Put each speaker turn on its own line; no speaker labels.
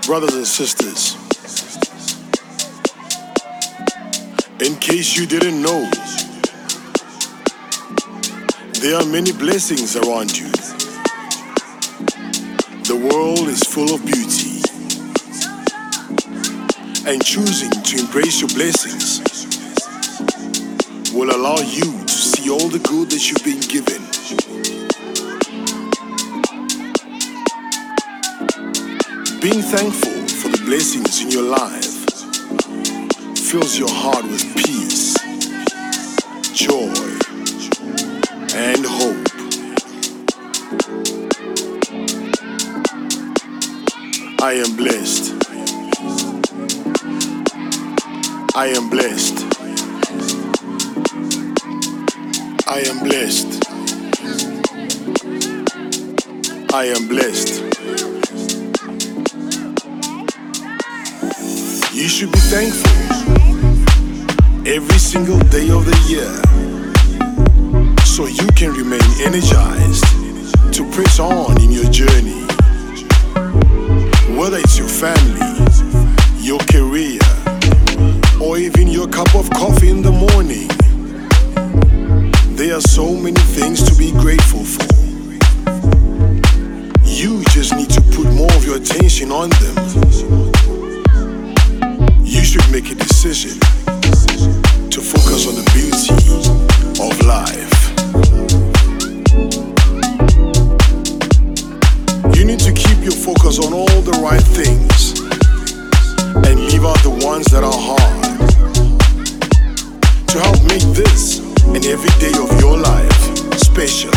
Brothers and sisters, in case you didn't know, there are many blessings around you. The world is full of beauty, and choosing to embrace your blessings will allow you to see all the good that you've been given. Being thankful for the blessings in your life fills your heart with peace, joy, and hope. I am blessed. I am blessed. I am blessed. I am blessed. You should be thankful every single day of the year so you can remain energized to press on in your journey. Whether it's your family, your career, or even your cup of coffee in the morning, there are so many things to be grateful for. You just need to put more of your attention on them. You should make a decision to focus on the beauty of life. You need to keep your focus on all the right things and leave out the ones that are hard to help make this and every day of your life special.